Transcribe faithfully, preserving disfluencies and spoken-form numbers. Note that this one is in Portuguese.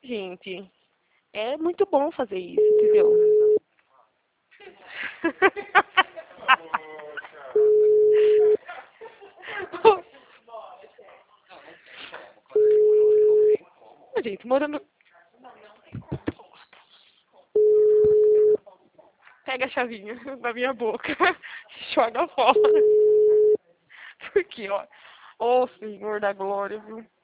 gente, é muito bom fazer isso, entendeu? Gente, morando... Pega a chavinha da minha boca, joga fora. Porque, ó, ô Senhor da glória, viu?